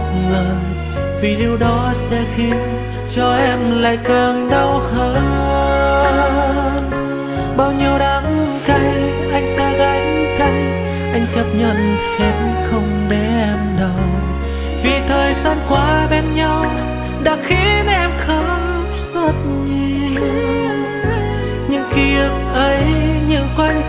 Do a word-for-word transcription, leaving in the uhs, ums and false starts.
một lời, vì điều đó sẽ khiến cho em lại càng đau hơn. Bao nhiêu đắng cay anh sẽ gánh cay, anh chấp nhận hết không để em đau, vì thời gian qua bên nhau đã khiến em khóc rất nhiều. Những ký ức ấy như quanh